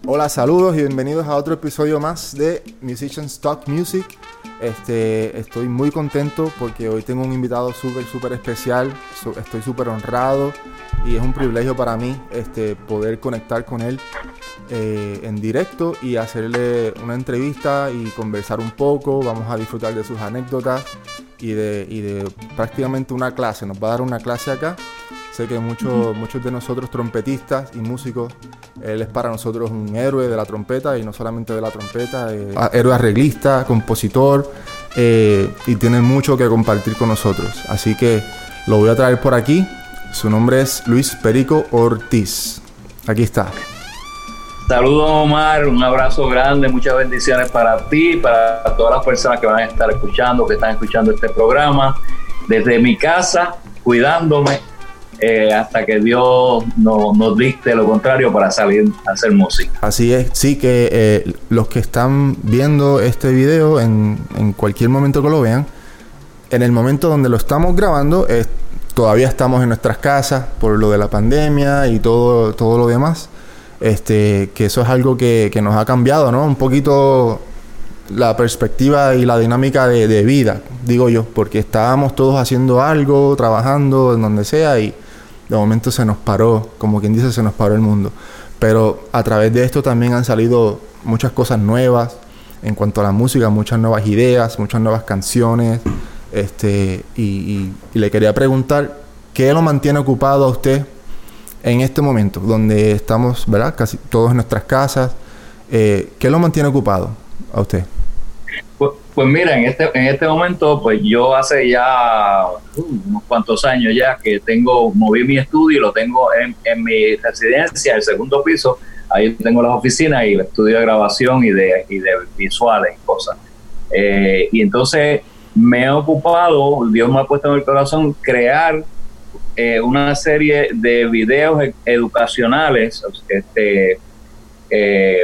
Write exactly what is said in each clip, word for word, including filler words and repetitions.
Hola, saludos y bienvenidos a otro episodio más de Musicians Talk Music. Este, estoy muy contento porque hoy tengo un invitado súper, súper especial. So, estoy súper honrado y es un privilegio para mí este, poder conectar con él eh, en directo y hacerle una entrevista y conversar un poco. Vamos a disfrutar de sus anécdotas y de, y de prácticamente una clase. Nos va a dar una clase acá. Sé que muchos, muchos de nosotros trompetistas y músicos, él es para nosotros un héroe de la trompeta y no solamente de la trompeta, eh, héroe arreglista, compositor eh, y tiene mucho que compartir con nosotros. Así que lo voy a traer por aquí. Su nombre es Luis Perico Ortiz. Aquí está. Saludos, Omar, un abrazo grande, muchas bendiciones para ti, para todas las personas que van a estar escuchando, que están escuchando este programa, desde mi casa, cuidándome, eh, hasta que Dios no, nos dicte lo contrario para salir a hacer música. Así es, sí, que eh, los que están viendo este video, en, en cualquier momento que lo vean, en el momento donde lo estamos grabando, eh, todavía estamos en nuestras casas por lo de la pandemia y todo, todo lo demás. Este, que eso es algo que, que nos ha cambiado, ¿no? Un poquito la perspectiva y la dinámica de, de vida, digo yo, porque estábamos todos haciendo algo, trabajando en donde sea y de momento se nos paró, como quien dice, se nos paró el mundo. Pero a través de esto también han salido muchas cosas nuevas en cuanto a la música, muchas nuevas ideas, muchas nuevas canciones. Este, y, y, y le quería preguntar, ¿qué lo mantiene ocupado a usted en este momento, donde estamos, ¿verdad? Casi todos en nuestras casas? Eh, ¿Qué lo mantiene ocupado a usted? Pues, pues mira, en este en este momento, pues yo hace ya uh, unos cuantos años ya que tengo, moví mi estudio y lo tengo en, en mi residencia, el segundo piso. Ahí tengo las oficinas y el estudio de grabación y de, y de visuales y cosas. Eh, y entonces me he ocupado, Dios me ha puesto en el corazón, crear eh, una serie de videos educacionales, este... Eh,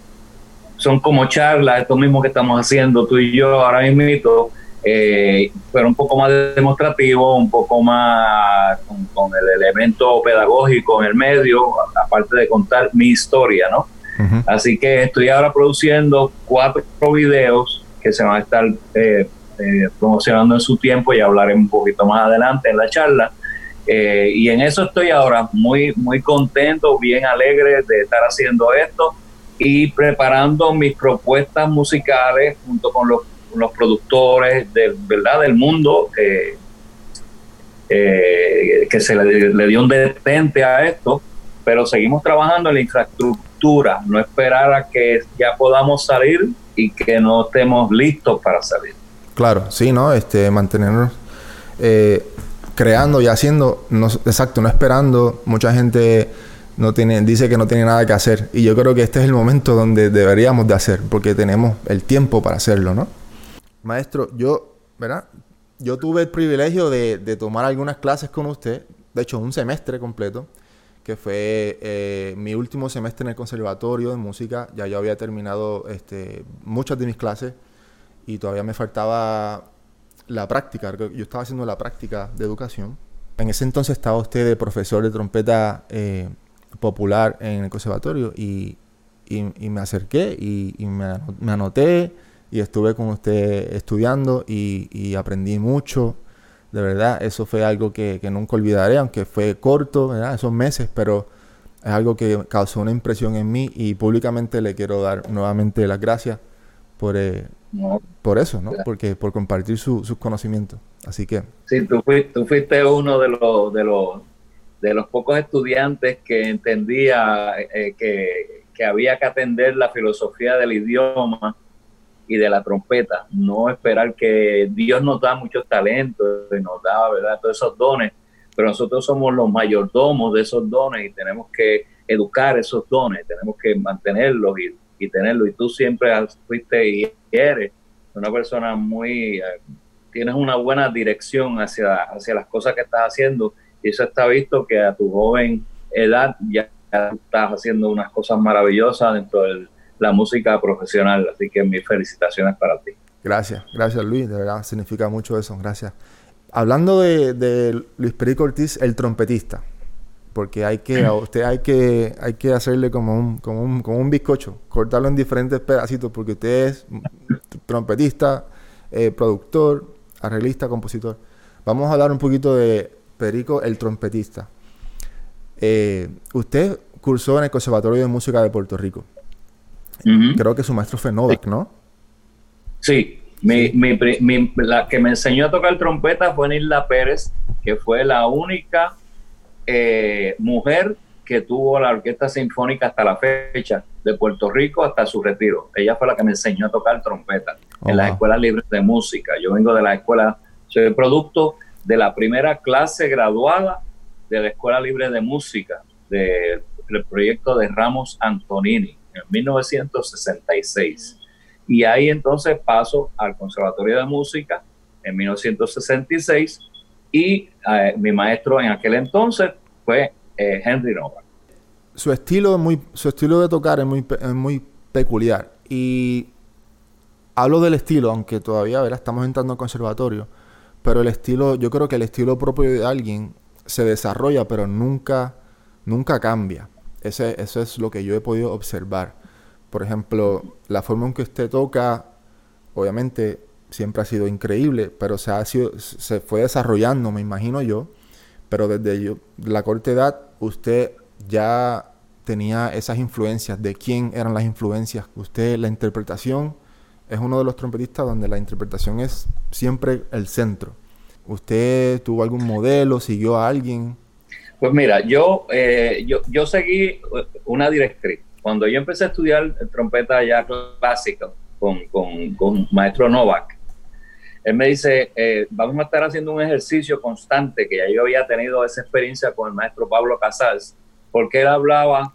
son como charlas, esto mismo que estamos haciendo tú y yo ahora mismo, eh, pero un poco más demostrativo, un poco más con, con el elemento pedagógico en el medio, aparte de contar mi historia, ¿no? Uh-huh. Así que estoy ahora produciendo cuatro videos que se van a estar eh, eh, promocionando en su tiempo y hablaré un poquito más adelante en la charla. Eh, y en eso estoy ahora muy, muy contento, bien alegre de estar haciendo esto y preparando mis propuestas musicales junto con los, los productores de verdad del mundo eh, eh, que se le, le dio un detente a esto, pero seguimos trabajando en la infraestructura, no esperar a que ya podamos salir y que no estemos listos para salir. Claro, sí, ¿no? Este, mantenernos eh, creando y haciendo, no, exacto, no esperando. Mucha gente no tiene, dice que no tiene nada que hacer y yo creo que este es el momento donde deberíamos de hacer porque tenemos el tiempo para hacerlo, ¿no? Maestro, yo, ¿verdad? Yo tuve el privilegio de, de tomar algunas clases con usted, de hecho un semestre completo, que fue eh, mi último semestre en el conservatorio de música. Ya yo había terminado este, muchas de mis clases y todavía me faltaba la práctica. Yo estaba haciendo la práctica de educación. En ese entonces estaba usted de profesor de trompeta eh, popular en el conservatorio y, y, y me acerqué y, y me, me anoté y estuve con usted estudiando y, y aprendí mucho. De verdad, eso fue algo que, que nunca olvidaré, aunque fue corto, ¿verdad? Esos meses, pero es algo que causó una impresión en mí y públicamente le quiero dar nuevamente las gracias por, eh, no. por eso, ¿no? Porque por compartir su, sus conocimientos. Así que... Sí, tú fuiste, tú fuiste uno de los, de los de los pocos estudiantes que entendía eh, que, que había que atender la filosofía del idioma y de la trompeta, no esperar que Dios nos da muchos talentos y nos da, ¿verdad?, todos esos dones, pero nosotros somos los mayordomos de esos dones y tenemos que educar esos dones, tenemos que mantenerlos y, y tenerlos, y tú siempre fuiste y eres una persona muy, eh, tienes una buena dirección hacia, hacia las cosas que estás haciendo. Y eso está visto que a tu joven edad ya estás haciendo unas cosas maravillosas dentro de la música profesional. Así que mis felicitaciones para ti. Gracias, gracias Luis, de verdad significa mucho eso, gracias. Hablando de, de Luis Perico Ortiz, el trompetista, porque hay que, a usted hay que, hay que hacerle como un, como un, como un bizcocho, cortarlo en diferentes pedacitos, porque usted es trompetista, eh, productor, arreglista, compositor. Vamos a hablar un poquito de Perico, el trompetista. Eh, usted cursó en el Conservatorio de Música de Puerto Rico. Uh-huh. Creo que su maestro fue Novak, ¿no? Sí. Mi, sí. Mi, mi, la que me enseñó a tocar trompeta fue Nilda Pérez, que fue la única eh, mujer que tuvo la Orquesta Sinfónica hasta la fecha, de Puerto Rico hasta su retiro. Ella fue la que me enseñó a tocar trompeta oh, en las wow. escuelas libres de música. Yo vengo de la escuela, soy producto de la primera clase graduada de la Escuela Libre de Música, de, del proyecto de Ramos Antonini, en mil novecientos sesenta y seis. Y ahí entonces paso al Conservatorio de Música en mil novecientos sesenta y seis y eh, mi maestro en aquel entonces fue eh, Henry Novak. Su estilo, muy, su estilo de tocar es muy, es muy peculiar. Y hablo del estilo, aunque todavía ¿verdad? estamos entrando al conservatorio, pero el estilo, yo creo que el estilo propio de alguien se desarrolla, pero nunca, nunca cambia. Ese, eso es lo que yo he podido observar. Por ejemplo, la forma en que usted toca, obviamente, siempre ha sido increíble, pero se, ha sido, se fue desarrollando, me imagino yo. Pero desde yo, la corta edad, usted ya tenía esas influencias. ¿De quién eran las influencias? Usted, la interpretación, es uno de los trompetistas donde la interpretación es siempre el centro. ¿Usted tuvo algún modelo? ¿Siguió a alguien? Pues mira, yo, eh, yo, yo seguí una directriz. Cuando yo empecé a estudiar trompeta ya clásica con, con, con maestro Novak, él me dice, eh, vamos a estar haciendo un ejercicio constante, que ya yo había tenido esa experiencia con el maestro Pablo Casals, porque él hablaba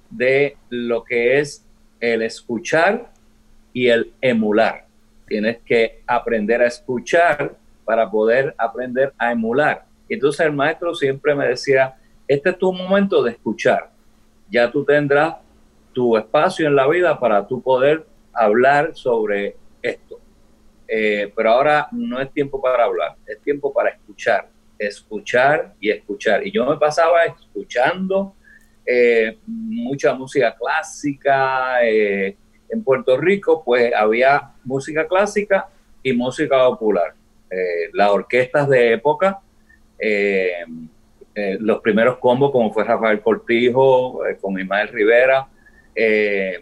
de lo que es el escuchar y el emular. Tienes que aprender a escuchar para poder aprender a emular. Entonces el maestro siempre me decía, este es tu momento de escuchar. Ya tú tendrás tu espacio en la vida para tú poder hablar sobre esto. Eh, pero ahora no es tiempo para hablar, es tiempo para escuchar, escuchar y escuchar. Y yo me pasaba escuchando eh, mucha música clásica. Eh, en Puerto Rico, pues había música clásica y música popular. Eh, las orquestas de época, eh, eh, los primeros combos, como fue Rafael Cortijo, eh, con Ismael Rivera, eh,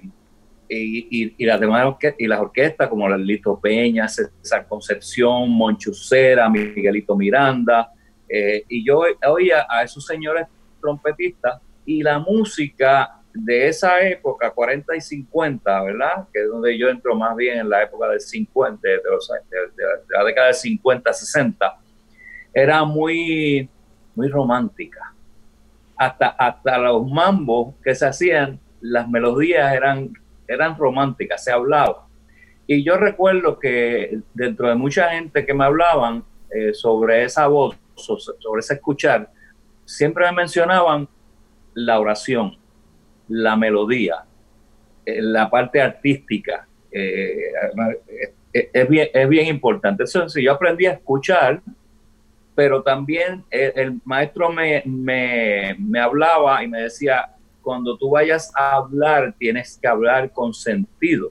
Y, y, y, las demás orque- y las orquestas como la Lito Peña, César Concepción, Monchucera, Miguelito Miranda, eh, y yo oía a esos señores trompetistas y la música de esa época, cuarenta y cincuenta, ¿verdad? Que es donde yo entro más bien en la época del cincuenta, de, los, de, de, de la década del cincuenta, sesenta, era muy, muy romántica. Hasta, hasta los mambos que se hacían, las melodías eran eran románticas, se hablaba. Y yo recuerdo que dentro de mucha gente que me hablaban eh, sobre esa voz, sobre ese escuchar, siempre me mencionaban la oración, la melodía, eh, la parte artística. Eh, eh, es, bien, es bien importante. Entonces, yo aprendí a escuchar, pero también el, el maestro me, me, me hablaba y me decía, cuando tú vayas a hablar, tienes que hablar con sentido.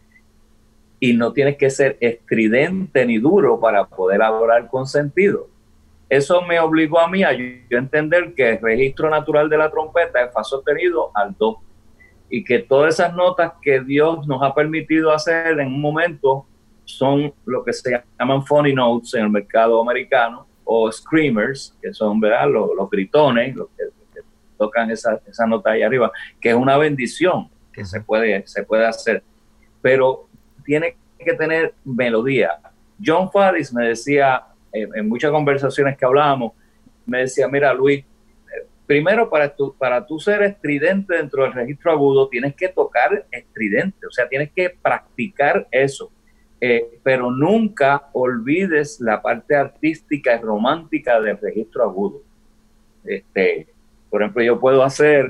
Y no tienes que ser estridente ni duro para poder hablar con sentido. Eso me obligó a mí a yo entender que el registro natural de la trompeta es fa sostenido al do. Y que todas esas notas que Dios nos ha permitido hacer en un momento son lo que se llaman funny notes en el mercado americano, o screamers, que son, ¿verdad?, los, los gritones, los que tocan esa, esa nota ahí arriba, que es una bendición que se puede, se puede hacer, pero tiene que tener melodía. John Faddis me decía, en, en muchas conversaciones que hablábamos, me decía, mira Luis, primero para tú, para tú ser estridente dentro del registro agudo, tienes que tocar estridente, o sea, tienes que practicar eso, eh, pero nunca olvides la parte artística y romántica del registro agudo. Este... Por ejemplo, yo puedo hacer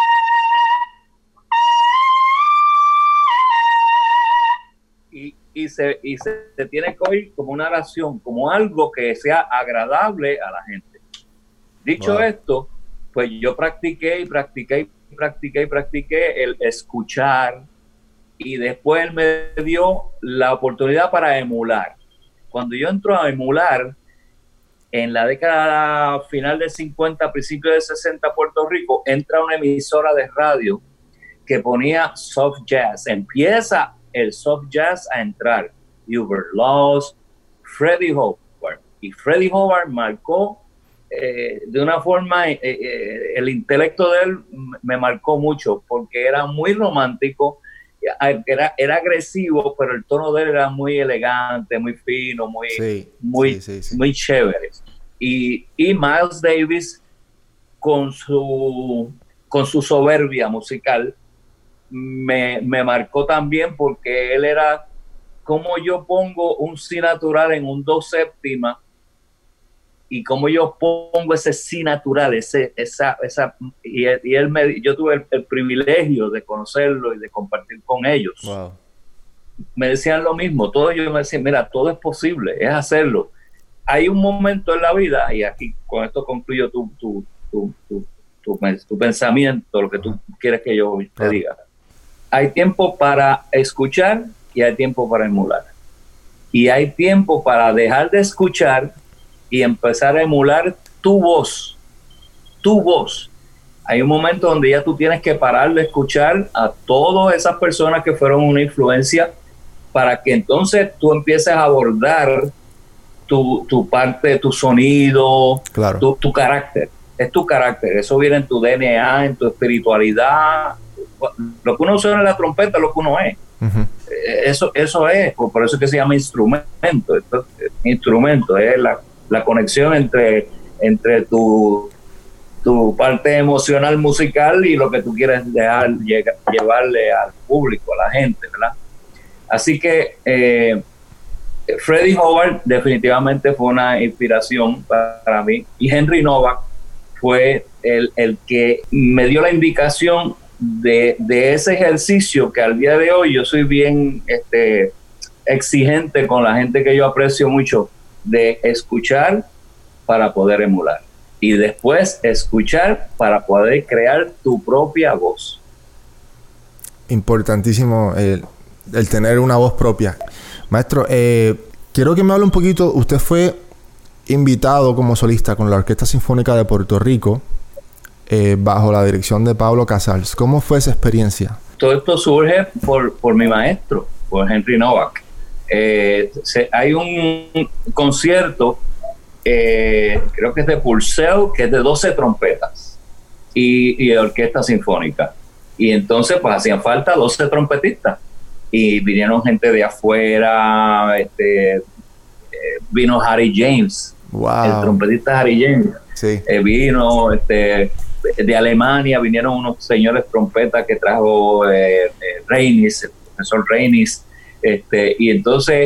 y, y, se, y se, se tiene que oír como una oración, como algo que sea agradable a la gente. Dicho wow. esto, pues yo practiqué y practiqué y practiqué y practiqué el escuchar, y después él me dio la oportunidad para emular. Cuando yo entro a emular, en la década final del cincuenta, principios del sesenta, Puerto Rico, entra una emisora de radio que ponía soft jazz. Empieza el soft jazz a entrar. Hubert Laws, Freddie Howard. Y Freddie Howard marcó eh, de una forma, eh, eh, el intelecto de él me marcó mucho, porque era muy romántico, era, era agresivo, pero el tono de él era muy elegante, muy fino, muy, sí, muy, sí, sí, sí. muy chévere. Y, y Miles Davis, con su, con su soberbia musical, me, me marcó también, porque él era como yo pongo un si natural en un do séptima, y como yo pongo ese si natural, ese, esa, esa, y él, y él me, yo tuve el, el privilegio de conocerlo y de compartir con ellos. Wow. Me decían lo mismo, todos ellos me decían, mira, todo es posible, es hacerlo. Hay un momento en la vida, y aquí con esto concluyo tu, tu, tu, tu, tu, tu pensamiento, lo que tú quieres que yo te claro. diga. Hay tiempo para escuchar y hay tiempo para emular. Y hay tiempo para dejar de escuchar y empezar a emular tu voz, tu voz. Hay un momento donde ya tú tienes que parar de escuchar a todas esas personas que fueron una influencia, para que entonces tú empieces a abordar tu, tu parte, tu sonido, claro. tu, tu carácter. Es tu carácter, eso viene en tu D N A, en tu espiritualidad. Lo que uno suena en la trompeta es lo que uno es. Uh-huh. Eso, eso es, por eso es que se llama instrumento. Esto, instrumento es la la conexión entre, entre tu, tu parte emocional musical y lo que tú quieres dejar, llega, llevarle al público, a la gente, ¿verdad? Así que eh, Freddie Howard definitivamente fue una inspiración para, para mí, y Henry Novak fue el, el que me dio la indicación de, de ese ejercicio que al día de hoy yo soy bien este, exigente con la gente que yo aprecio mucho, de escuchar para poder emular, y después escuchar para poder crear tu propia voz. Importantísimo el, el tener una voz propia. Maestro, eh, quiero que me hable un poquito. Usted fue invitado como solista con la Orquesta Sinfónica de Puerto Rico eh, bajo la dirección de Pablo Casals. ¿Cómo fue esa experiencia? Todo esto surge por, por mi maestro, por Henry Novak. Eh, se, hay un concierto, eh, creo que es de Purcell, que es de doce trompetas y, y de orquesta sinfónica, y entonces pues hacían falta doce trompetistas, y vinieron gente de afuera, este, eh, vino Harry James, wow. el trompetista Harry James, sí. eh, vino este, de Alemania, vinieron unos señores trompetas que trajo eh, eh, Reinis, el profesor Reinis. Este, y entonces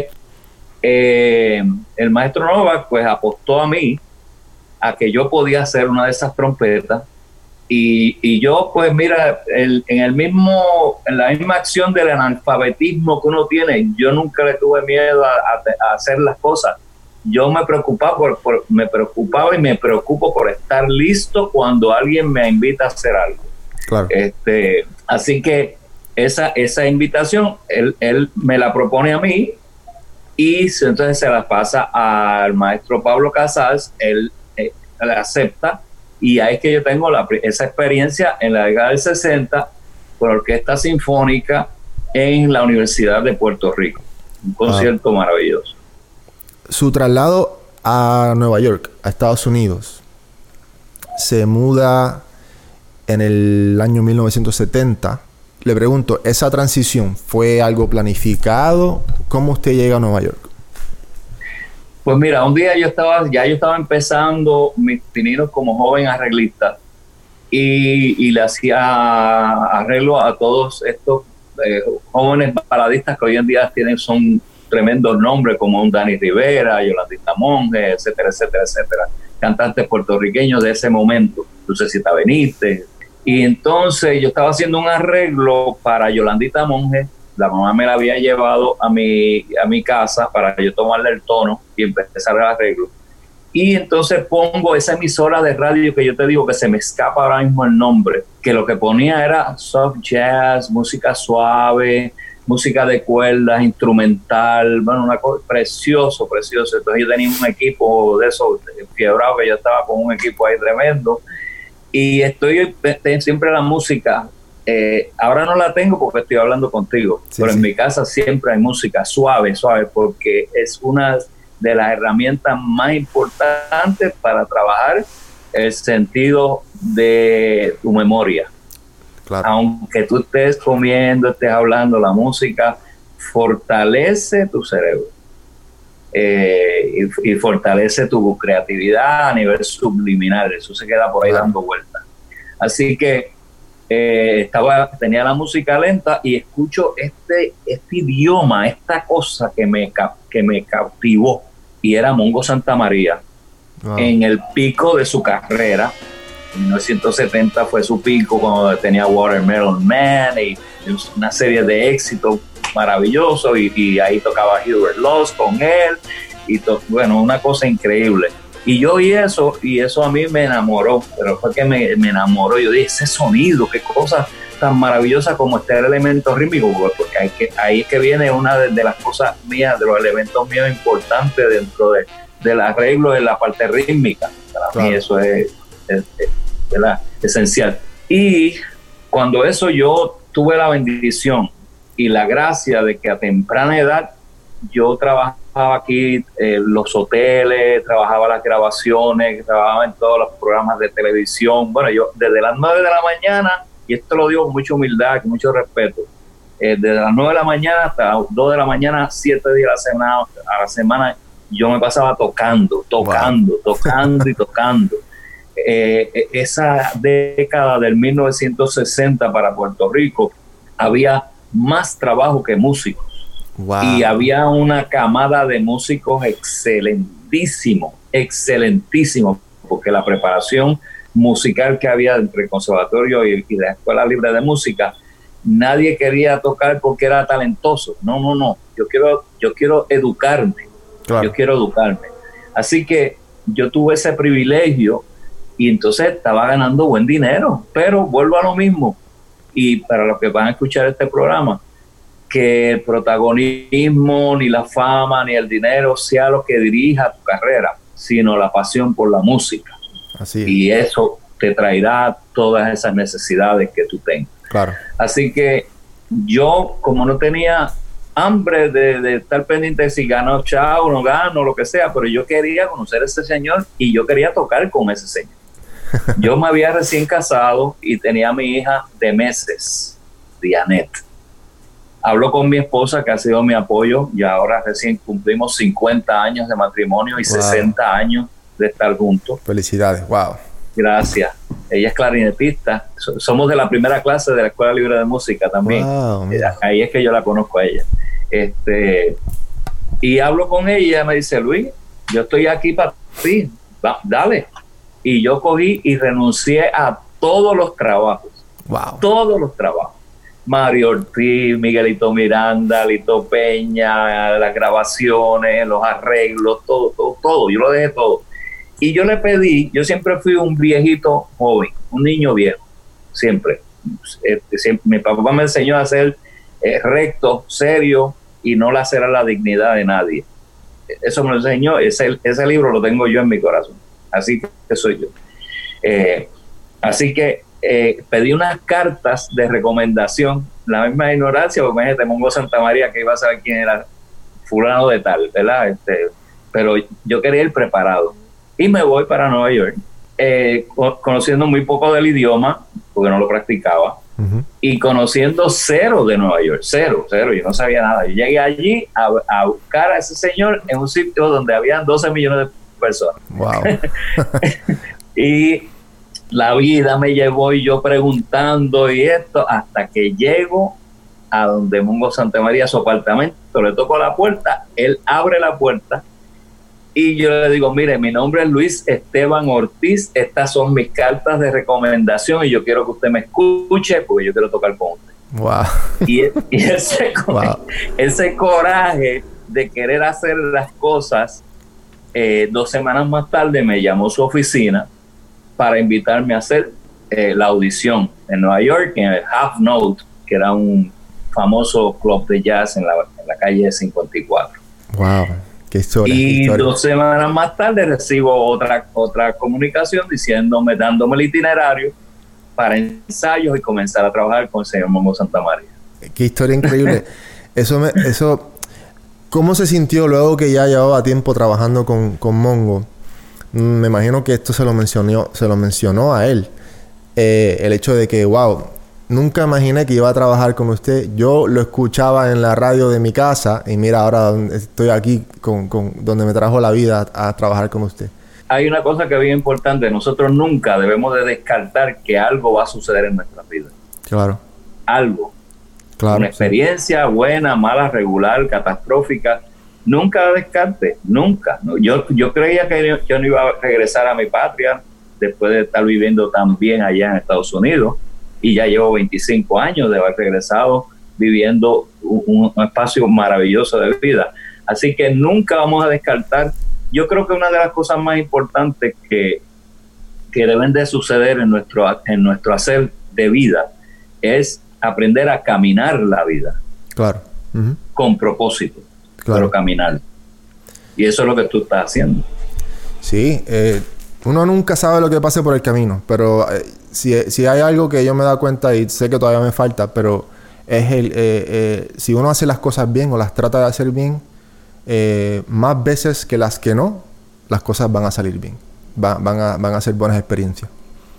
eh, el maestro Novak pues apostó a mí a que yo podía hacer una de esas trompetas, y, y yo pues mira el, en el mismo en la misma acción del analfabetismo que uno tiene, yo nunca le tuve miedo a, a, a hacer las cosas. Yo me preocupaba por, por me preocupaba y me preocupo por estar listo cuando alguien me invita a hacer algo. Claro. Este, así que Esa, esa invitación, él, él me la propone a mí, y entonces se la pasa al maestro Pablo Casals, él, él la acepta, y ahí es que yo tengo la, esa experiencia en la década del sesenta con la Orquesta Sinfónica en la Universidad de Puerto Rico. Un concierto ah. maravilloso. Su traslado a Nueva York, a Estados Unidos, se muda en el año mil novecientos setenta. Le pregunto, ¿esa transición fue algo planificado? ¿Cómo usted llega a Nueva York? Pues mira, un día yo estaba, ya yo estaba empezando mis pininos como joven arreglista, y, y le hacía arreglo a todos estos eh, jóvenes baladistas que hoy en día tienen, son tremendos nombres, como un Danny Rivera, Yolandita Monge, etcétera, etcétera, etcétera. Cantantes puertorriqueños de ese momento, Lucecita Benítez. Y entonces yo estaba haciendo un arreglo para Yolandita Monge la mamá me la había llevado a mi, a mi casa para yo tomarle el tono y empezar el arreglo. Y entonces pongo esa emisora de radio que yo te digo que se me escapa ahora mismo el nombre, que lo que ponía era soft jazz, música suave, música de cuerdas, instrumental, bueno, una cosa precioso, precioso. Entonces yo tenía un equipo de esos fiebrado, que yo estaba con un equipo ahí tremendo. Y estoy siempre la música, eh, ahora no la tengo porque estoy hablando contigo, sí, pero sí. En mi casa siempre hay música suave, suave, porque es una de las herramientas más importantes para trabajar el sentido de tu memoria. Claro. Aunque tú estés comiendo, estés hablando, la música fortalece tu cerebro eh, y, y fortalece tu creatividad a nivel subliminal. Eso se queda por ahí claro. dando vueltas. Así que eh, estaba, tenía la música lenta y escucho este, este idioma, esta cosa que me, que me cautivó, y era Mongo Santamaría. Wow. En el pico de su carrera. En mil novecientos setenta fue su pico, cuando tenía Watermelon Man y una serie de éxitos maravillosos, y, y ahí tocaba Hubert Laws con él, y to, bueno, una cosa increíble. Y yo oí eso, y eso a mí me enamoró, pero fue que me, me enamoró. Yo dije, ese sonido, qué cosa tan maravillosa como este elemento rítmico, porque hay que, ahí es que viene una de, de las cosas mías, de los elementos míos importantes dentro de, del arreglo, de la parte rítmica. Para claro. mí eso es, es, es, es la, esencial. Y cuando eso yo tuve la bendición y la gracia de que a temprana edad yo trabajaba aquí en eh, los hoteles, trabajaba las grabaciones, trabajaba en todos los programas de televisión. Bueno, yo desde las nueve de la mañana, y esto lo digo con mucha humildad, con mucho respeto, eh, desde las nueve de la mañana hasta las dos de la mañana, siete días a la semana, a la semana yo me pasaba tocando, tocando, wow. tocando y tocando. Eh, esa década del mil novecientos sesenta para Puerto Rico había más trabajo que músicos. Wow. Y había una camada de músicos excelentísimo, excelentísimo, porque la preparación musical que había entre el conservatorio y, y la Escuela Libre de Música, nadie quería tocar porque era talentoso. No, no, no. Yo quiero, yo quiero educarme. Claro. Yo quiero educarme. Así que yo tuve ese privilegio y entonces estaba ganando buen dinero. Pero vuelvo a lo mismo. Y para los que van a escuchar este programa, que el protagonismo, ni la fama, ni el dinero sea lo que dirija tu carrera, sino la pasión por la música. Así es. Y eso te traerá todas esas necesidades que tú tengas. Claro. Así que yo, como no tenía hambre de, de estar pendiente de si gano chao, no gano, lo que sea, pero yo quería conocer a ese señor y yo quería tocar con ese señor. Yo me había recién casado y tenía a mi hija de meses, Dianet. Hablo con mi esposa, que ha sido mi apoyo, y ahora recién cumplimos cincuenta años de matrimonio y wow. sesenta años de estar juntos. Felicidades, wow. Gracias. Ella es clarinetista. Somos de la primera clase de la Escuela Libre de Música también. Wow, ahí es que yo la conozco a ella. Este, y hablo con ella, me dice, Luis, yo estoy aquí para ti, Va, dale. Y yo cogí y renuncié a todos los trabajos. Wow. Todos los trabajos. Mario Ortiz, Miguelito Miranda, Lito Peña, las grabaciones, los arreglos, todo, todo, todo. Yo lo dejé todo. Y yo le pedí, yo siempre fui un viejito joven, un niño viejo, siempre. Este, siempre mi papá me enseñó a ser eh, recto, serio y no lacerar la dignidad de nadie. Eso me lo enseñó, ese, ese libro lo tengo yo en mi corazón. Así que soy yo. Eh, así que Eh, pedí unas cartas de recomendación, la misma ignorancia, porque me Mongo Santamaría, que iba a saber quién era fulano de tal, ¿verdad? Este, pero yo quería ir preparado. Y me voy para Nueva York, eh, co- conociendo muy poco del idioma, porque no lo practicaba, uh-huh. y conociendo cero de Nueva York, cero, cero, yo no sabía nada. Yo llegué allí a, a buscar a ese señor en un sitio donde habían doce millones de personas. Wow. Y la vida me llevó y yo preguntando y esto, hasta que llego a donde Mongo Santamaría, su apartamento, le toco la puerta, él abre la puerta y yo le digo, mire, mi nombre es Luis Esteban Ortiz, estas son mis cartas de recomendación y yo quiero que usted me escuche porque yo quiero tocar con usted. Wow. Y, y ese, Wow. ese coraje de querer hacer las cosas, eh, dos semanas más tarde me llamó su oficina para invitarme a hacer eh, la audición en Nueva York, en el Half Note, que era un famoso club de jazz en la, en la calle cincuenta y cuatro. Wow, qué historia. Y qué historia. dos semanas más tarde recibo otra, otra comunicación diciéndome, dándome el itinerario para ensayos y comenzar a trabajar con el señor Mongo Santamaría. Qué historia increíble. Eso, me, eso, ¿cómo se sintió luego que ya llevaba tiempo trabajando con, con Mongo? Me imagino que esto se lo mencionó, se lo mencionó a él. Eh, el hecho de que, wow, nunca imaginé que iba a trabajar con usted. Yo lo escuchaba en la radio de mi casa y mira, ahora estoy aquí con, con donde me trajo la vida a, a trabajar con usted. Hay una cosa que es bien importante. Nosotros nunca debemos de descartar que algo va a suceder en nuestra vida. Claro. Algo. Claro. Una experiencia sí. buena, mala, regular, catastrófica. Nunca la descarte. Nunca. Yo, yo creía que yo no iba a regresar a mi patria después de estar viviendo tan bien allá en Estados Unidos. Y ya llevo veinticinco años de haber regresado viviendo un, un espacio maravilloso de vida. Así que nunca vamos a descartar. Yo creo que una de las cosas más importantes que, que deben de suceder en nuestro, en nuestro hacer de vida es aprender a caminar la vida. Claro. Uh-huh. Con propósito. Claro. Pero caminar. Y eso es lo que tú estás haciendo. Sí. Eh, uno nunca sabe lo que pase por el camino, pero eh, si, si hay algo que yo me he dado cuenta y sé que todavía me falta, pero es el... Eh, eh, si uno hace las cosas bien o las trata de hacer bien, Eh, más veces que las que no, las cosas van a salir bien. Va, van, a, van a ser buenas experiencias.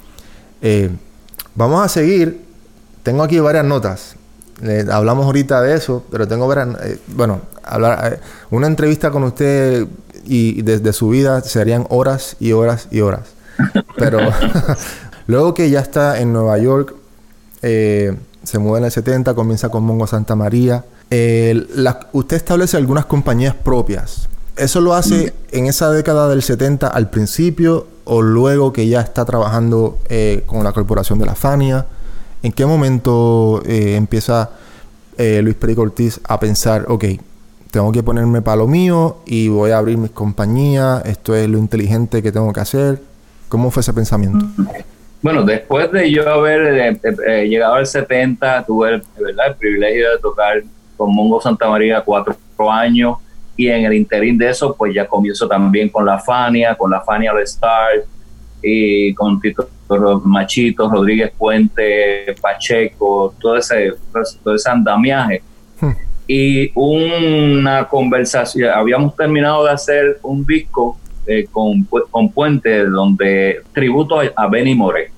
Eh, vamos a seguir. Tengo aquí varias notas. Eh, hablamos ahorita de eso, pero tengo varias... Eh, bueno, hablar, eh, una entrevista con usted y desde su vida serían horas y horas y horas. Pero luego que ya está en Nueva York, eh, se mueve en el setenta, comienza con Mongo Santamaría. Eh, la, usted establece algunas compañías propias. ¿Eso lo hace en esa década del setenta al principio o luego que ya está trabajando eh, con la corporación de la Fania? ¿En qué momento eh, empieza eh, Luis Perico Ortiz a pensar, ok, tengo que ponerme para lo mío y voy a abrir mis compañías, esto es lo inteligente que tengo que hacer? ¿Cómo fue ese pensamiento? Bueno, después de yo haber eh, eh, llegado al setenta, tuve el, ¿verdad? el privilegio de tocar con Mongo Santamaría cuatro años, y en el interín de eso pues ya comienzo también con la Fania, con la Fania All Stars y con Tito Machito, Rodríguez Puente, Pacheco, todo ese, todo ese andamiaje. Hmm. Y una conversación, habíamos terminado de hacer un disco eh, con, con Puente donde tributo a, a Benny Moré.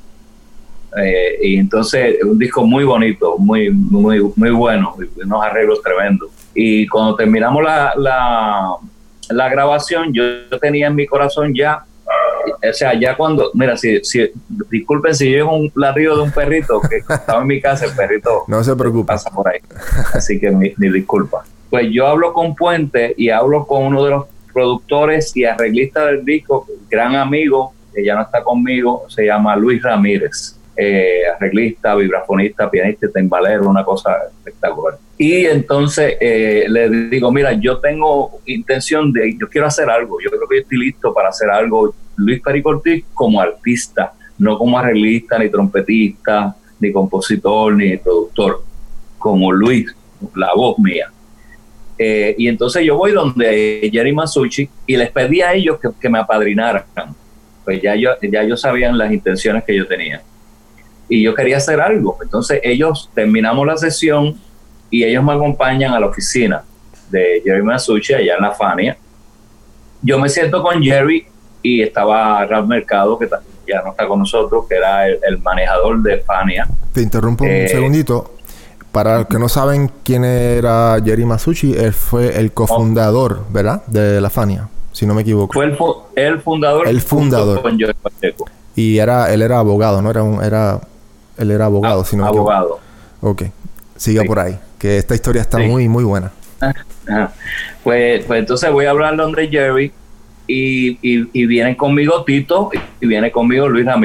Eh, y entonces un disco muy bonito, muy muy muy bueno, unos arreglos tremendos. Y cuando terminamos la, la, la grabación, yo tenía en mi corazón ya, o sea, ya cuando, mira, si, si disculpen si yo un ladrido de un perrito que estaba en mi casa, el perrito no se preocupe, pasa por ahí, así que mi, mi disculpa. Pues yo hablo con Puente y hablo con uno de los productores y arreglistas del disco, gran amigo, que ya no está conmigo, se llama Luis Ramírez. Eh, arreglista, vibrafonista, pianista, timbalero, una cosa espectacular. Y entonces eh, le digo, mira, yo tengo intención de, yo quiero hacer algo, yo creo que estoy listo para hacer algo, Luis Perico Ortiz como artista, no como arreglista, ni trompetista, ni compositor, ni productor, como Luis, la voz mía. Eh, y entonces yo voy donde Jerry Masucci y les pedí a ellos que, que me apadrinaran, pues ya yo, ya ellos sabían las intenciones que yo tenía. Y yo quería hacer algo. Entonces ellos, terminamos la sesión y ellos me acompañan a la oficina de Jerry Masucci allá en la Fania. Yo me siento con Jerry y estaba Ralph Mercado, que ya no está con nosotros, que era el, el manejador de Fania. Te interrumpo eh, un segundito. Para los que no saben quién era Jerry Masucci, él fue el cofundador, ¿verdad? De la Fania, si no me equivoco. Fue el, fu- el fundador. El fundador. Con Jerry Pacheco. Y era, él era abogado, ¿no? Era un, era... Él era abogado, ah, si no abogado. Ok. Siga sí. por ahí. Que esta historia está sí. muy, muy buena. Ajá. Pues, pues entonces voy a hablar donde Jerry y, y, y vienen conmigo Tito y viene conmigo Luis Ramírez.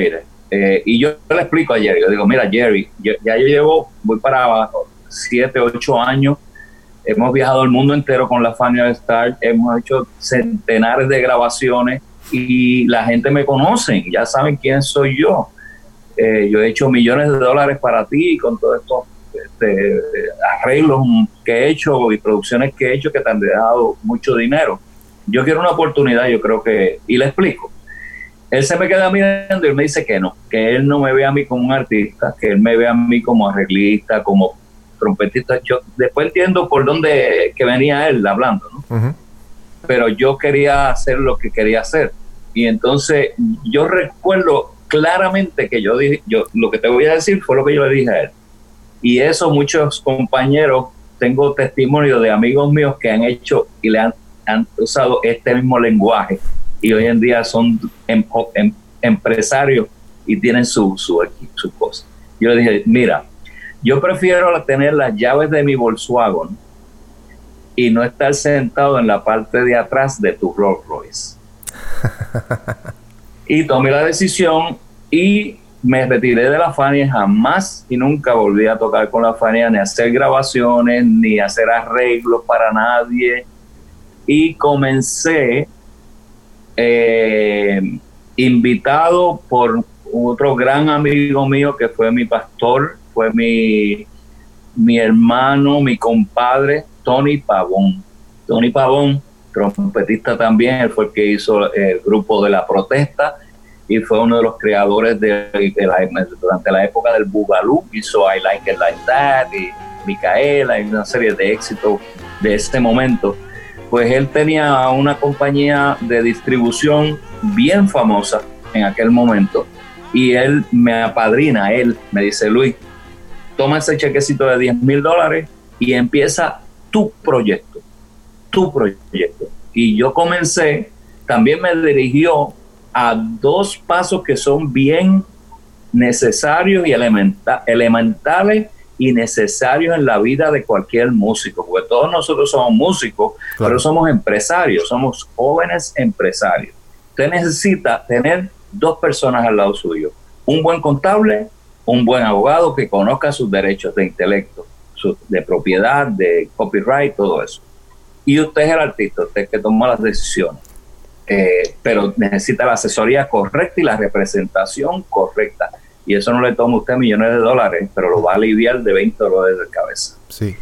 Eh, y yo le explico a Jerry, yo digo, mira Jerry, yo, ya yo llevo, voy para siete, ocho años, hemos viajado el mundo entero con la Fania Star, hemos hecho centenares de grabaciones y la gente me conoce, ya saben quién soy yo. Eh, yo he hecho millones de dólares para ti con todos estos este, arreglos que he hecho y producciones que he hecho que te han dejado mucho dinero. Yo quiero una oportunidad, yo creo que, y le explico. Él se me queda mirando y él me dice que no, que él no me ve a mí como un artista, que él me ve a mí como arreglista, como trompetista. Yo después entiendo por dónde que venía él hablando, ¿no? Uh-huh. Pero yo quería hacer lo que quería hacer. Y entonces yo recuerdo claramente que yo dije, yo lo que te voy a decir fue lo que yo le dije a él. Y eso muchos compañeros, tengo testimonio de amigos míos que han hecho y le han, han usado este mismo lenguaje. Y hoy en día son em, em, empresarios y tienen su, su, su cosa. Yo le dije, mira, yo prefiero tener las llaves de mi Volkswagen y no estar sentado en la parte de atrás de tu Rolls Royce. Y tomé la decisión y me retiré de la Fania. Jamás y nunca volví a tocar con la Fania, ni hacer grabaciones, ni hacer arreglos para nadie. Y comencé Eh, invitado por otro gran amigo mío que fue mi pastor, fue mi, mi hermano, mi compadre, Tony Pavón. Tony Pavón, trompetista también, él fue el que hizo el grupo de La Protesta y fue uno de los creadores de, de la, durante la época del Boogaloo, hizo I Like It Like That y Micaela y una serie de éxitos de ese momento. Pues él tenía una compañía de distribución bien famosa en aquel momento y él me apadrina, él me dice, Luis, toma ese chequecito de diez mil dólares y empieza tu proyecto, tu proyecto. Y yo comencé, también me dirigió a dos pasos que son bien necesarios y elementa- elementales y necesarios en la vida de cualquier músico, porque todos nosotros somos músicos, claro, pero somos empresarios, somos jóvenes empresarios. Usted necesita tener dos personas al lado suyo, un buen contable, un buen abogado que conozca sus derechos de intelecto, su, de propiedad, de copyright, todo eso. Y usted es el artista, usted es el que toma las decisiones, eh, pero necesita la asesoría correcta y la representación correcta. Y eso no le toma a usted millones de dólares, pero lo va a aliviar de veinte dólares de cabeza. Sí.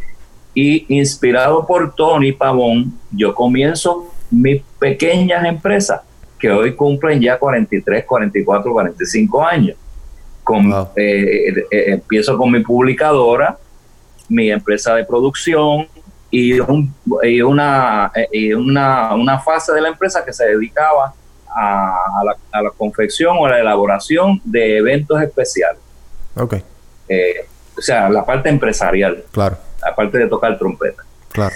Y inspirado por Tony Pavón, yo comienzo mis pequeñas empresas, que hoy cumplen ya cuarenta y tres, cuarenta y cuatro, cuarenta y cinco años. Con, wow. eh, eh, eh, empiezo con mi publicadora, mi empresa de producción y, un, y, una, eh, y una, una fase de la empresa que se dedicaba A, a, la, a la confección o a la elaboración de eventos especiales. Ok. Eh, o sea, la parte empresarial. Claro. La parte de tocar trompeta. Claro.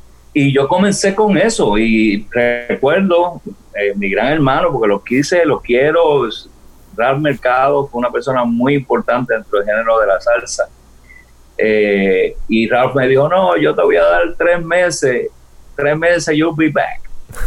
Y yo comencé con eso y recuerdo eh, mi gran hermano, porque lo quise, lo quiero, Ralph Mercado fue una persona muy importante dentro del género de la salsa. Eh, y Ralph me dijo, no, yo te voy a dar tres meses, tres meses, you'll be back.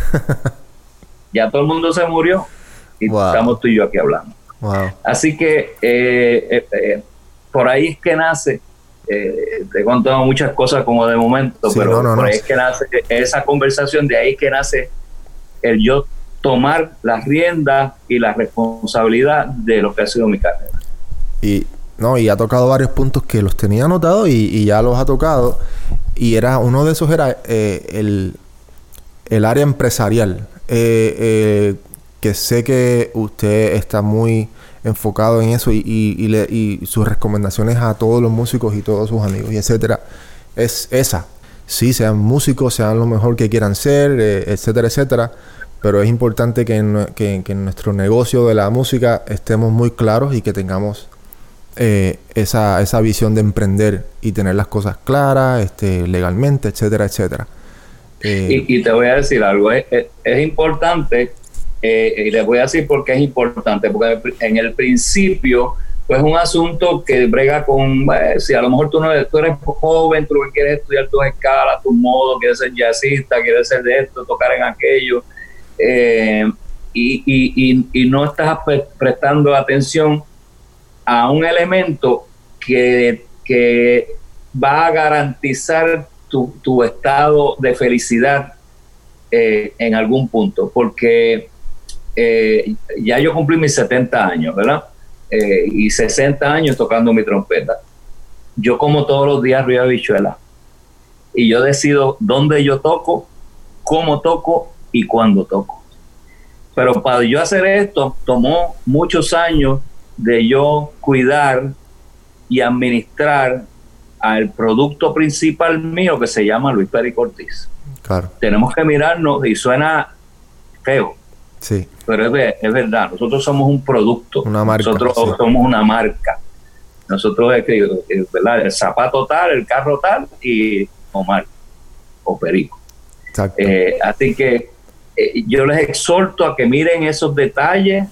Ya todo el mundo se murió y wow. estamos tú y yo aquí hablando. Wow. Así que eh, eh, eh, por ahí es que nace, eh, te he contado muchas cosas como de momento, sí, pero no, no, por ahí no. es que nace esa conversación, de ahí es que nace el yo tomar las riendas y la responsabilidad de lo que ha sido mi carrera. Y no, y ha tocado varios puntos que los tenía anotados y, y ya los ha tocado. Y era uno de esos era eh, el, el área empresarial. Eh, eh, que sé que usted está muy enfocado en eso y, y, y, le, y sus recomendaciones a todos los músicos y todos sus amigos y etcétera es esa. Sí, sean músicos, sean lo mejor que quieran ser, eh, etcétera, etcétera. Pero es importante que en, que, que en nuestro negocio de la música estemos muy claros y que tengamos eh, esa, esa visión de emprender y tener las cosas claras, este, legalmente, etcétera, etcétera. Eh, y, y te voy a decir algo, es, es, es importante, eh, y les voy a decir por qué es importante, porque en el principio, pues es un asunto que brega con, eh, si a lo mejor tú, no eres, tú eres joven, tú quieres estudiar tus escalas, tus modos, quieres ser jazzista, quieres ser de esto, tocar en aquello, eh, y y, y, y, y no estás pre- prestando atención a un elemento que, que va a garantizar tu, tu estado de felicidad eh, en algún punto, porque eh, ya yo cumplí mis setenta años, ¿verdad? Eh, y sesenta años tocando mi trompeta. Yo como todos los días río de habichuela y yo decido dónde yo toco, cómo toco y cuándo toco. Pero para yo hacer esto tomó muchos años de yo cuidar y administrar al producto principal mío que se llama Luis Perico Ortiz. Claro. Tenemos que mirarnos, y suena feo, sí, pero es, ver, es verdad, nosotros somos un producto, una marca, nosotros sí. somos una marca. Nosotros es que, ¿verdad? El zapato tal, el carro tal y Omar o Perico. Exacto. Eh, así que eh, yo les exhorto a que miren esos detalles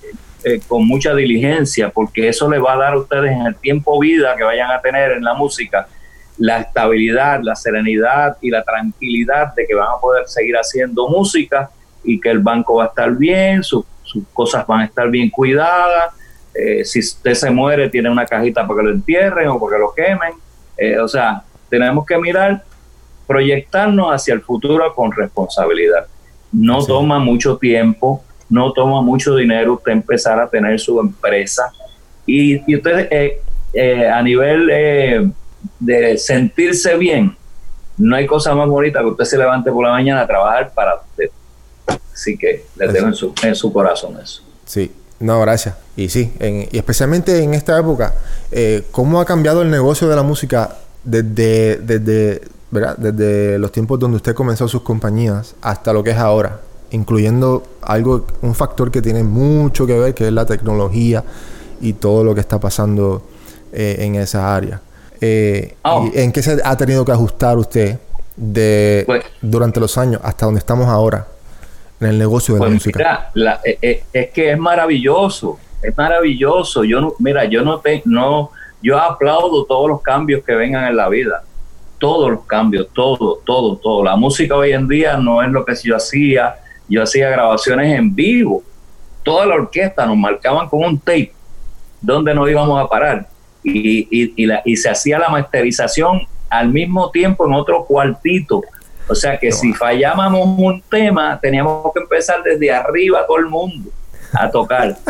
eh, con mucha diligencia, porque eso les va a dar a ustedes en el tiempo vida que vayan a tener en la música la estabilidad, la serenidad y la tranquilidad de que van a poder seguir haciendo música y que el banco va a estar bien, sus, sus cosas van a estar bien cuidadas. Eh, si usted se muere, tiene una cajita para que lo entierren o para que lo quemen. Eh, o sea, tenemos que mirar, proyectarnos hacia el futuro con responsabilidad. No sí. toma mucho tiempo, no toma mucho dinero usted empezar a tener su empresa. Y, y usted, eh, eh, a nivel eh, de sentirse bien, no hay cosa más bonita que usted se levante por la mañana a trabajar para usted. Así que le dejo en su, en su corazón eso. Sí. No, gracias. Y sí, en, y especialmente en esta época, eh, ¿cómo ha cambiado el negocio de la música desde, desde, ¿verdad? desde los tiempos donde usted comenzó sus compañías hasta lo que es ahora? Incluyendo algo, un factor que tiene mucho que ver, que es la tecnología y todo lo que está pasando eh, en esa área. Eh, oh. ¿Y en qué se ha tenido que ajustar usted de, pues, durante los años hasta donde estamos ahora? En el negocio de pues la música. Mira, la, eh, es que es maravilloso, es maravilloso. Yo no, mira, yo no te, no, yo aplaudo todos los cambios que vengan en la vida, todos los cambios, todo, todo, todo. La música hoy en día no es lo que yo hacía. Yo hacía grabaciones en vivo. Toda la orquesta nos marcaban con un tape donde nos íbamos a parar y, y, y, la, y se hacía la masterización al mismo tiempo en otro cuartito. O sea que no. si fallábamos un tema, teníamos que empezar desde arriba todo el mundo a tocar.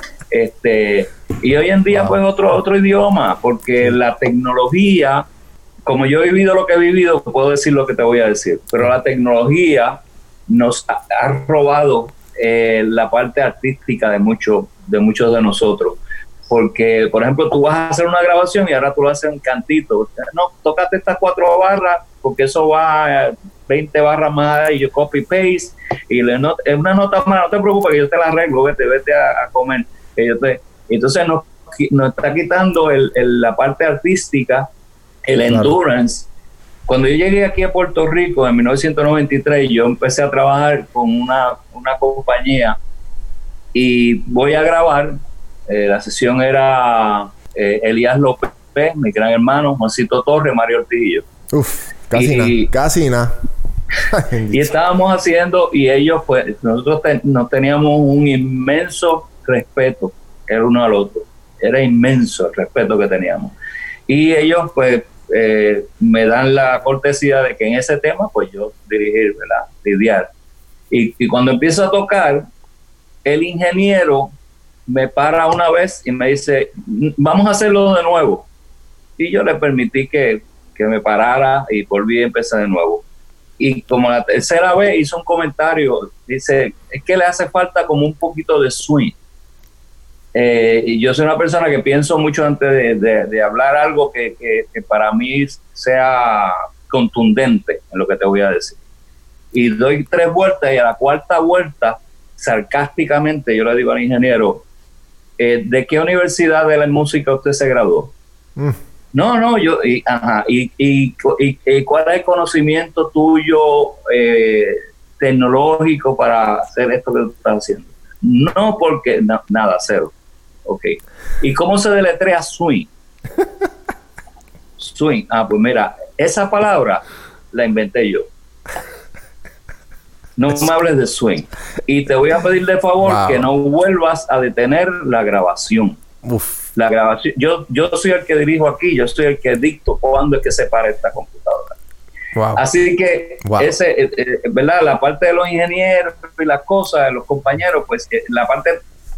este Y hoy en día, wow. pues, otro, otro idioma, porque la tecnología, como yo he vivido lo que he vivido, puedo decir lo que te voy a decir, pero la tecnología nos ha, ha robado eh, la parte artística de, mucho, de muchos de nosotros. Porque, por ejemplo, tú vas a hacer una grabación y ahora tú lo haces en cantito. No, tócate estas cuatro barras, porque eso va... a veinte barras más y yo copy paste y le not, es una nota más, no te preocupes que yo te la arreglo, vete, vete a, a comer que yo te, entonces nos, nos está quitando el, el, la parte artística, el claro. endurance. Cuando yo llegué aquí a Puerto Rico en mil novecientos noventa y tres, yo empecé a trabajar con una, una compañía y voy a grabar, eh, la sesión era eh, Elías López, mi gran hermano, Juancito Torres, Mario Ortiz. Uf, casi nada, casi nada. Y estábamos haciendo, y ellos, pues, nosotros te, nos teníamos un inmenso respeto el uno al otro. Era inmenso el respeto que teníamos. Y ellos, pues, eh, me dan la cortesía de que en ese tema, pues, yo dirigir, ¿verdad? Lidiar. Y, y cuando empiezo a tocar, el ingeniero me para una vez y me dice, vamos a hacerlo de nuevo. Y yo le permití que, que me parara y volví a empezar de nuevo. Y como la tercera vez hizo un comentario, dice, es que le hace falta como un poquito de swing. Eh, y yo soy una persona que pienso mucho antes de, de, de hablar algo que, que, que para mí sea contundente en lo que te voy a decir. Y doy tres vueltas y a la cuarta vuelta, sarcásticamente, yo le digo al ingeniero, eh, ¿de qué universidad de la música usted se graduó? Mm. No, no, yo, y, ajá, y, y, y, y ¿cuál es el conocimiento tuyo eh, tecnológico para hacer esto que tú estás haciendo? No, porque, no, nada, cero. Ok. ¿Y cómo se deletrea swing? Swing. Ah, pues mira, esa palabra la inventé yo. no me hables de swing. Y te voy a pedir de favor wow. que no vuelvas a detener la grabación. Uf. La grabación. Yo, yo soy el que dirijo aquí, yo soy el que dicto cuándo es que se para esta computadora. Wow. Así que, wow. ese, eh, eh, ¿verdad? La parte de los ingenieros y las cosas, de los compañeros, pues eh, la parte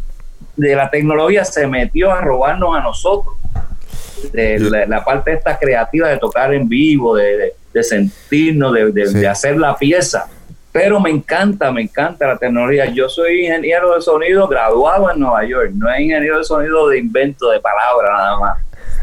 de la tecnología se metió a robarnos a nosotros. De, la, la parte esta creativa de tocar en vivo, de, de, de sentirnos, de, de, sí. de hacer la pieza. Pero me encanta, me encanta la tecnología. Yo soy ingeniero de sonido graduado en Nueva York, no es ingeniero de sonido de invento de palabras nada más.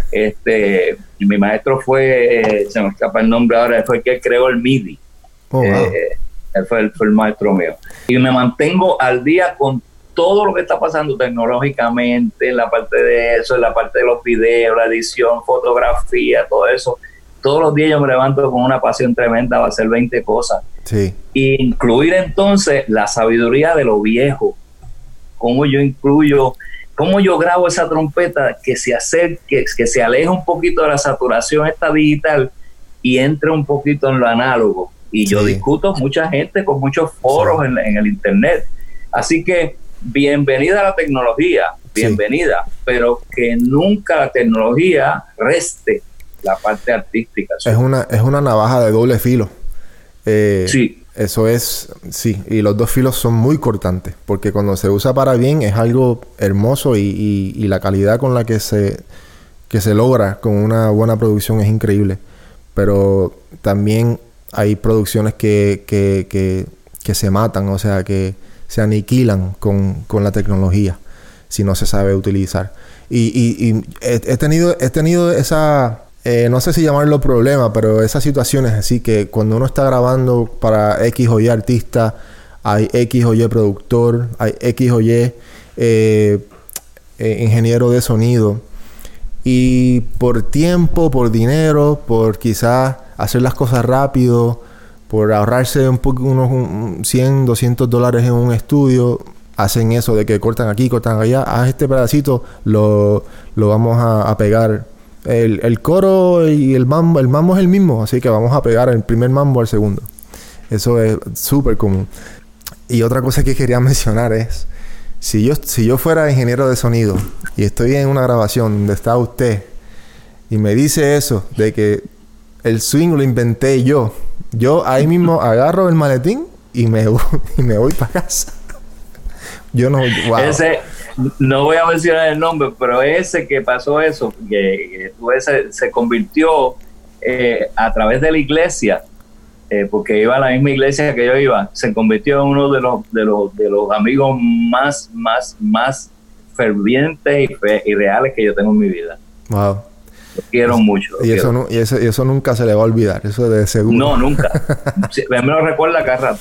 Este, mi maestro fue, eh, se me escapa el nombre ahora, fue el que creó el MIDI. Oh, wow. eh, él fue el, fue el maestro mío. Y me mantengo al día con todo lo que está pasando tecnológicamente, en la parte de eso, en la parte de los videos, la edición, fotografía, todo eso. Todos los días yo me levanto con una pasión tremenda para hacer veinte cosas. Sí. Y incluir entonces la sabiduría de lo viejo. Cómo yo incluyo, cómo yo grabo esa trompeta que se acerque, que se aleje un poquito de la saturación esta digital y entre un poquito en lo análogo. Y sí. yo discuto mucha gente con muchos foros sí. en, en el internet. Así que bienvenida a la tecnología, bienvenida, sí. pero que nunca la tecnología reste la parte artística. ¿Sí? Es una, es una navaja de doble filo. Eh, sí. Eso es, sí, y los dos filos son muy cortantes, porque cuando se usa para bien es algo hermoso y, y, y la calidad con la que se, que se logra con una buena producción es increíble. Pero también hay producciones que, que, que, que se matan, o sea, que se aniquilan con, con la tecnología si no se sabe utilizar. Y, y, y he, he tenido, he tenido esa... Eh, no sé si llamarlo problema, pero esas situaciones así que cuando uno está grabando para X o Y artista, hay X o Y productor, hay X o Y eh, eh, ingeniero de sonido, y por tiempo, por dinero, por quizás hacer las cosas rápido, por ahorrarse un poco, unos un, cien, doscientos dólares en un estudio, hacen eso de que cortan aquí, cortan allá, haz este pedacito, lo, lo vamos a, a pegar. El, el coro y el mambo, el mambo es el mismo, así que vamos a pegar el primer mambo al segundo. Eso es súper común. Y otra cosa que quería mencionar es, si yo, si yo fuera ingeniero de sonido y estoy en una grabación donde está usted y me dice eso, de que el swing lo inventé yo, yo ahí mismo agarro el maletín y me, y me voy para casa. Yo no... Wow. Ese... No voy a mencionar el nombre, pero ese que pasó eso, que, que ese, se convirtió eh, a través de la iglesia, eh, porque iba a la misma iglesia que yo iba, se convirtió en uno de los de los de los amigos más más más fervientes y, fe, y reales que yo tengo en mi vida. Wow. Lo quiero es, mucho. Lo y, quiero. Eso no, y, eso, y eso nunca se le va a olvidar, eso de seguro. No, nunca. Me lo recuerda cada rato.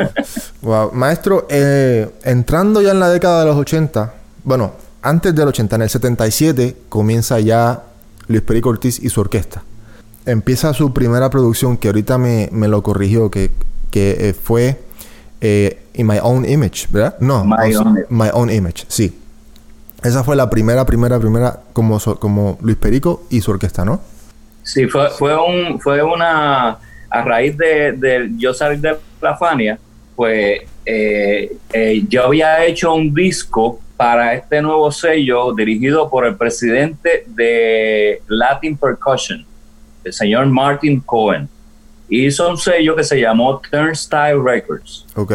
Wow. Maestro, eh, entrando ya en la década de los ochenta, bueno, antes del ochenta, en el setenta y siete, comienza ya Luis Perico Ortiz y su orquesta. Empieza su primera producción, que ahorita me, me lo corrigió, que, que eh, fue eh, In My Own Image, ¿verdad? No, My, also, own. My Own Image, sí. Esa fue la primera, primera, primera como, como Luis Perico y su orquesta, ¿no? Sí, fue, fue, un, fue una... A raíz de, de yo salir de la Fania, pues eh, eh, yo había hecho un disco para este nuevo sello dirigido por el presidente de Latin Percussion, el señor Martin Cohen. Hizo un sello que se llamó Turnstile Records. Ok.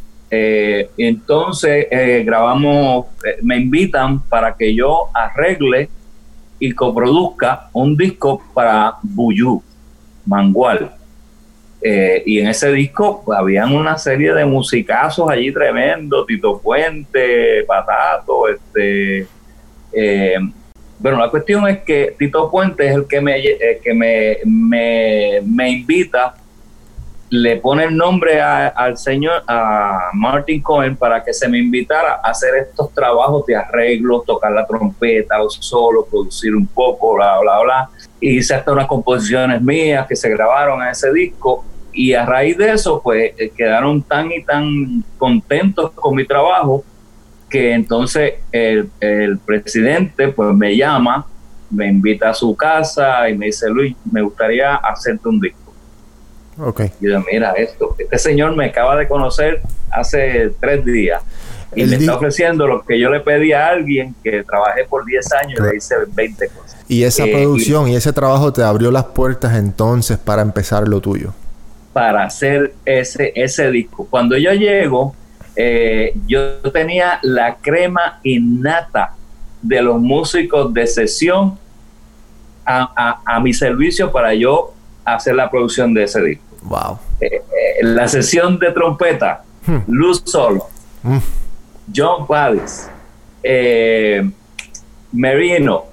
Eh, entonces eh, grabamos, eh, me invitan para que yo arregle y coproduzca un disco para Buyú, Mangual. Eh, y en ese disco pues, habían una serie de musicazos allí tremendos, Tito Puente, Patato, este eh, bueno, la cuestión es que Tito Puente es el que me eh, que me, me, me invita, le pone el nombre a, al señor, a Martin Cohen, para que se me invitara a hacer estos trabajos de arreglo, tocar la trompeta, los solos, producir un poco, bla, bla, bla. Y hice hasta unas composiciones mías que se grabaron en ese disco. Y a raíz de eso, pues, quedaron tan y tan contentos con mi trabajo que entonces el, el presidente, pues, me llama, me invita a su casa y me dice, Luis, me gustaría hacerte un disco. Okay. Y yo, mira esto, este señor me acaba de conocer hace tres días y El me di- está ofreciendo lo que yo le pedí a alguien que trabajé por diez años y le hice veinte cosas. Y esa Eh, producción y, y ese trabajo te abrió las puertas entonces para empezar lo tuyo. Para hacer ese, ese disco. Cuando yo llego, eh, yo tenía la crema innata de los músicos de sesión a, a, a mi servicio para yo hacer la producción de ese disco. Wow. Eh, eh, la sesión de trompeta, Hmm. Luz Solo, Mm. John Padis, eh, Merino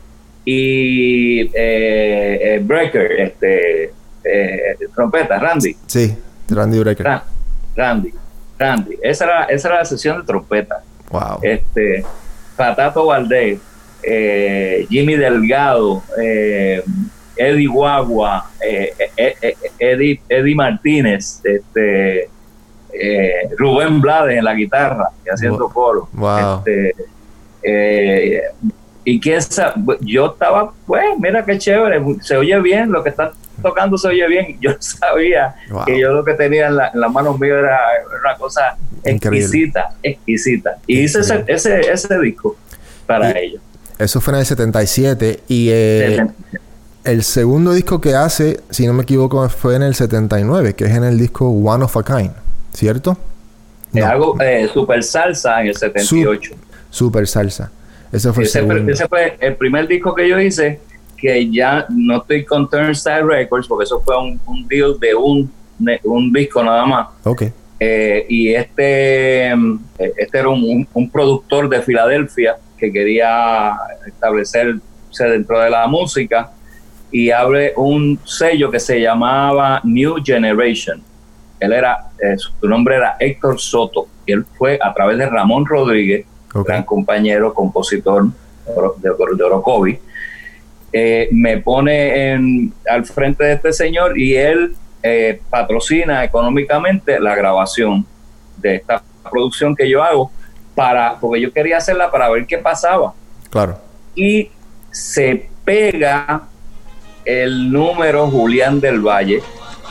y eh, eh, Breaker, este, eh, trompeta, Randy. Sí, Randy Brecker. Ra- Randy, Randy. Esa era, esa era la sesión de trompeta. Wow. Este, Patato Valdés, eh, Jimmy Delgado, eh, Eddie Guagua, eh, eh, eh, Eddie, Eddie Martínez, este, eh, Rubén Blades en la guitarra y haciendo Wow. coro. Wow. Este, eh, y quién sabe, yo estaba, pues, mira qué chévere, se oye bien, lo que están tocando se oye bien. Yo sabía Wow. que yo lo que tenía en, la, en las manos mías era una cosa Increíble. exquisita, exquisita. Y hice ese, ese, ese disco para Y- ellos. Eso fue en el setenta y siete y eh, el segundo disco que hace, si no me equivoco, fue en el setenta y nueve, que es en el disco One of a Kind, ¿cierto? Es No. algo eh, Super Salsa en el setenta y ocho. Super Salsa. Ese fue el Ese segundo. fue, ese fue el primer disco que yo hice, que ya no estoy con Turnstile Records, porque eso fue un, un deal de un, de un disco nada más. Ok. Eh, y este, mm, este era un, un, un productor de Filadelfia que quería establecerse dentro de la música y abre un sello que se llamaba New Generation. Él era, eh, su nombre era Héctor Soto, y él fue a través de Ramón Rodríguez, Ok. gran compañero, compositor de, de Orocovi, eh, me pone en, al frente de este señor y él eh, patrocina económicamente la grabación de esta producción que yo hago, para, porque yo quería hacerla para ver qué pasaba. Claro. Y se pega el número Julián del Valle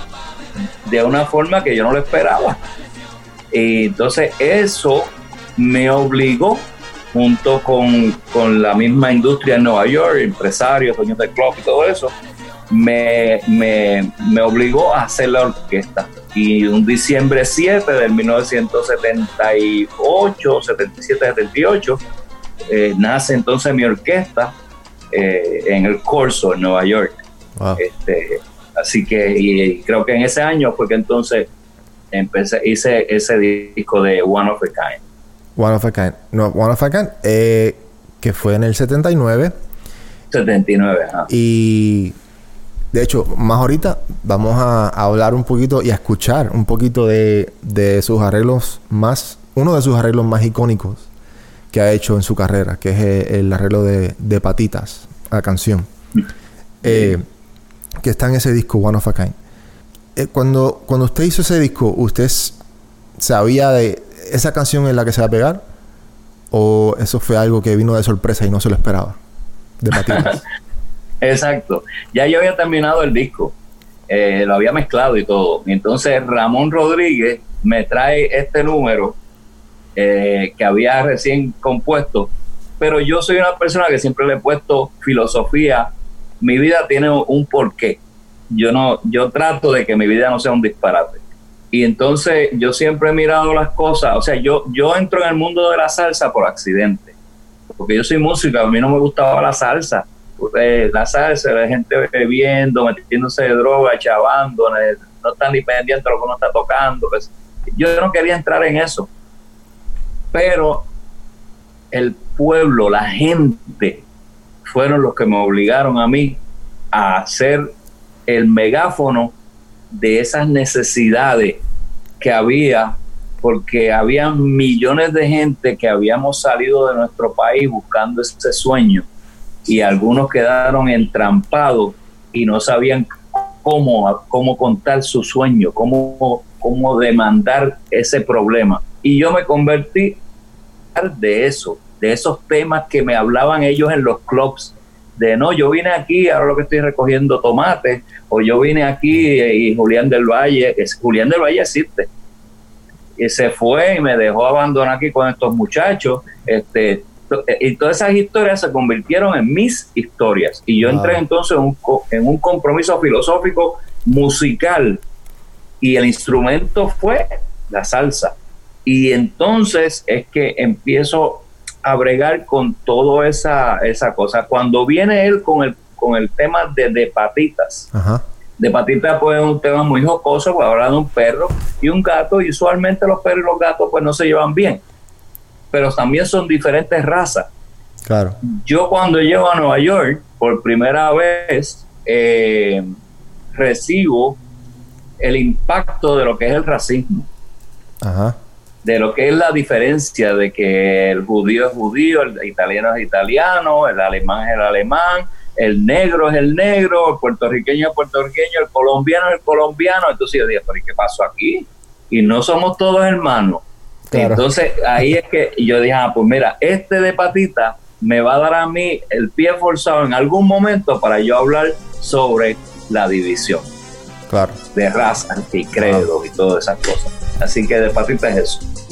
de una forma que yo no lo esperaba. Y entonces eso me obligó, junto con, con la misma industria en Nueva York, empresarios, dueños de club y todo eso, me, me, me obligó a hacer la orquesta. Y un diciembre siete del mil novecientos setenta y ocho, setenta y siete, setenta y ocho, eh, nace entonces mi orquesta eh, en el Corso, en Nueva York. Wow. Este, así que y, y creo que en ese año fue que entonces empecé, hice ese disco de One of a Kind. One of a Kind. No, One of a Kind, eh, que fue en el setenta y nueve. setenta y nueve, ajá. Y de hecho, más ahorita vamos a, a hablar un poquito y a escuchar un poquito de, de sus arreglos más, uno de sus arreglos más icónicos que ha hecho en su carrera, que es el, el arreglo de, de Patitas, la canción. Eh, que está en ese disco One of a Kind. Eh, cuando, cuando usted hizo ese disco, ¿usted s- sabía de esa canción en la que se va a pegar? ¿O eso fue algo que vino de sorpresa y no se lo esperaba? De Patitas. Exacto. Ya yo había terminado el disco, eh, lo había mezclado y todo. Y entonces Ramón Rodríguez me trae este número eh, que había recién compuesto, pero yo soy una persona que siempre le he puesto filosofía. Mi vida tiene un porqué. Yo no, yo trato de que mi vida no sea un disparate. Y entonces yo siempre he mirado las cosas, o sea, yo, yo entro en el mundo de la salsa por accidente, porque yo soy músico, a mí no me gustaba la salsa. Eh, la salsa, la gente bebiendo, metiéndose de droga, chavando, no están ni pendientes de lo que uno está tocando. Pues, yo no quería entrar en eso. Pero el pueblo, la gente, fueron los que me obligaron a mí a hacer el megáfono de esas necesidades que había, porque había millones de gente que habíamos salido de nuestro país buscando ese sueño, y algunos quedaron entrampados y no sabían cómo, cómo contar su sueño, cómo, cómo demandar ese problema. Y yo me convertí de eso, de esos temas que me hablaban ellos en los clubs, de no, yo vine aquí, ahora lo que estoy recogiendo tomates, o yo vine aquí y Julián del Valle, es, Julián del Valle existe, y se fue y me dejó abandonar aquí con estos muchachos, este, y todas esas historias se convirtieron en mis historias, y yo entré entonces en un, en un compromiso filosófico musical, y el instrumento fue la salsa, y entonces es que empiezo a bregar con toda esa, esa cosa. Cuando viene él con el, con el tema de, de patitas, Ajá. de patitas pues es un tema muy jocoso, pues habla de un perro y un gato, y usualmente los perros y los gatos pues no se llevan bien, pero también son diferentes razas. Claro. Yo cuando llego a Nueva York, por primera vez, eh, recibo el impacto de lo que es el racismo. Ajá. De lo que es la diferencia de que el judío es judío, el italiano es italiano, el alemán es el alemán, el negro es el negro, el puertorriqueño es puertorriqueño, el colombiano es el colombiano. Entonces yo dije, pero ¿y qué pasó aquí? Y no somos todos hermanos. Claro. Entonces ahí es que yo dije, ah, pues mira, este de patita me va a dar a mí el pie forzado en algún momento para yo hablar sobre la división. Claro. De razas y credos y todas esas cosas. Así que de patita es eso.